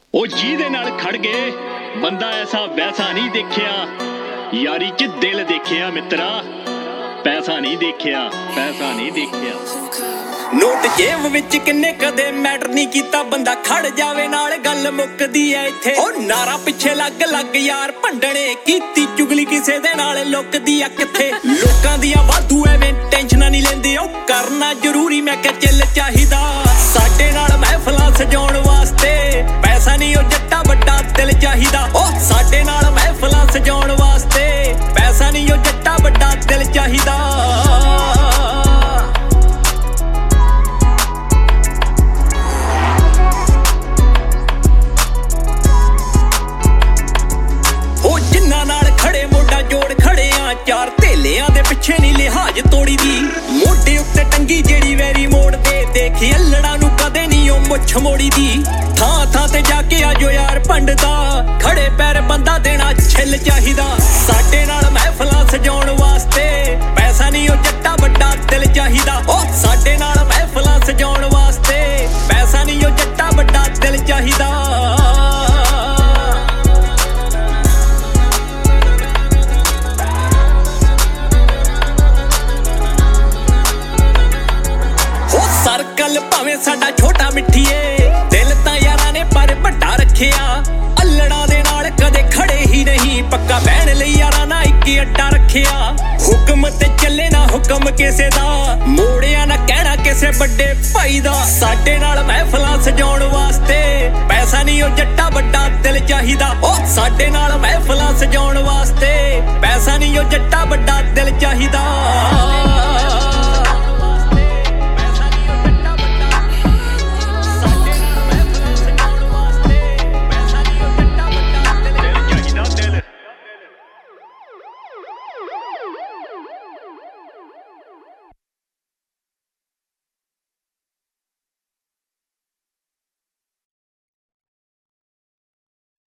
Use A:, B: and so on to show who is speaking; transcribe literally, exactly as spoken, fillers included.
A: ਉਹ ਜਿਹਦੇ ਨਾਲ ਖੜ ਗਏ ਬੰਦਾ ਐਸਾ ਵੈਸਾ ਨਹੀਂ ਦੇਖਿਆ, ਯਾਰੀ ਚ ਦਿਲ ਦੇਖਿਆ ਮਿੱਤਰਾ, ਪੈਸਾ ਨਹੀਂ ਦੇਖਿਆ, ਪੈਸਾ ਨਹੀਂ ਦੇਖਿਆ।
B: ਨੋਟ ਜੇਬ ਵਿੱਚ ਕਿੰਨੇ ਕਦੇ ਮੈਟਰ ਨਹੀਂ ਕੀਤਾ, ਬੰਦਾ ਖੜ ਜਾਵੇ ਨਾਲ ਗੱਲ ਮੁੱਕਦੀ ਐ ਇੱਥੇ। ਉਹ ਨਾਰਾ ਪਿੱਛੇ ਲੱਗ ਲੱਗ ਯਾਰ ਭੰਡਣੇ, ਕੀਤੀ ਚੁਗਲੀ ਕਿਸੇ ਦੇ ਨਾਲ ਲੁੱਕਦੀ ਆ ਕਿੱਥੇ। ਲੋਕਾਂ ਦੀਆਂ ਵਾਧੂ ਐਵੇਂ ਟੈਨਸ਼ਨਾਂ ਨਹੀਂ ਲੈਂਦੇ, ਉਹ ਕਰਨਾ ਜ਼ਰੂਰੀ ਮੈਂ ਕਿਹਾ ਚੱਲ ਚਾਹੀਦਾ। ਸਾਡੇ ਨਾਲ ਮਹਿਫਲਾਂ ਸਜਾਉਣ ਵਾਸਤੇ ਪੈਸਾ ਨਹੀਂ ਉਹ ਜੱਟਾ ਵੱਡਾ ਦਿਲ ਚਾਹੀਦਾ। ਉਹ ਸਾਡੇ ਨਾਲ ਮਹਿਫਲਾਂ ਸਜਾਉਣ ਵਾਸਤੇ ਪੈਸਾ ਨਹੀਂ ਉਹ ਜੱਟਾ ਵੱਡਾ ਦਿਲ ਚਾਹੀਦਾ। ਚਾਰ ਧੇਲਿਆਂ ਦੇ ਪਿੱਛੇ ਨਹੀਂ ਲਿਹਾਜ਼ ਤੋੜੀ ਦੀ, ਮੋਢੇ ਉੱਤੇ ਟੰਗੀ ਜਿਹੜੀ ਵੈਰੀ ਮੋੜ ਦੇ ਦੇਖੀ ਅਲੜਾ ਨੂੰ ਕਦੇ ਨਹੀਂ ਉਹ ਮੁੱਛ ਮੋੜੀ ਦੀ। ਥਾਂ ਥਾਂ ਤੇ ਜਾ ਕੇ ਆਜੋ ਯਾਰ ਭੰਡਦਾ, ਖੜੇ ਪੈਰ ਬੰਦਾ ਦੇਣਾ ਛਿੱਲ ਚਾਹੀਦਾ। ਸਾਡੇ ਨਾਲ ਮਹਿਫਲਾਂ ਸਜਾਉਣ ਵਾਸਤੇ ਪੈਸਾ ਨਹੀਂ ਉਹ ਜੱਟਾ ਵੱਡਾ ਦਿਲ ਚਾਹੀਦਾ। ਉਹ ਸਾਡੇ ਨਾਲ ਮਹਿਫਲਾਂ ਸਜਾਉਣ ਵਾਸਤੇ ਪੈਸਾ ਨਹੀਂ ਉਹ ਜੱਟਾ ਵੱਡਾ ਦਿਲ ਚਾਹੀਦਾ। ਸਰਕਲ ਭਾਵੇਂ ਸਾਡਾ ਛੋਟਾ ਮਿੱਠੀਏ, ਦਿਲ ਤਾਂ ਯਾਰਾਂ ਨੇ ਪਰ ਵੱਡਾ ਰੱਖਿਆ। ਅਲੜਾਂ ਦੇ ਨਾਲ ਕਦੇ ਖੜੇ ਹੀ ਨਹੀਂ, ਪੱਕਾ ਬਹਿਣ ਲਈ ਯਾਰਾਂ ਨਾਲ ਇੱਕ ਅੱਡਾ ਰੱਖਿਆ। ਹੁਕਮ ਤੇ ਚੱਲੇ ਨਾ ਹੁਕਮ ਕਿਸੇ ਦਾ, ਮੋੜਿਆ ਨਾ ਕਹਿਣਾ ਕਿਸੇ ਵੱਡੇ ਭਾਈ ਦਾ। ਸਾਡੇ ਨਾਲ ਮਹਿਫਲਾਂ ਸਜਾਉਣ ਵਾਸਤੇ ਪੈਸਾ ਨਹੀਂ ਉਹ ਜੱਟਾ ਵੱਡਾ ਦਿਲ ਚਾਹੀਦਾ। ਉਹ ਸਾਡੇ ਨਾਲ ਮਹਿਫਲਾਂ ਸਜਾਉਣ ਵਾਸਤੇ ਪੈਸਾ ਨਹੀਂ ਉਹ ਜੱਟਾ ਵੱਡਾ ਦਿਲ ਚਾਹੀਦਾ।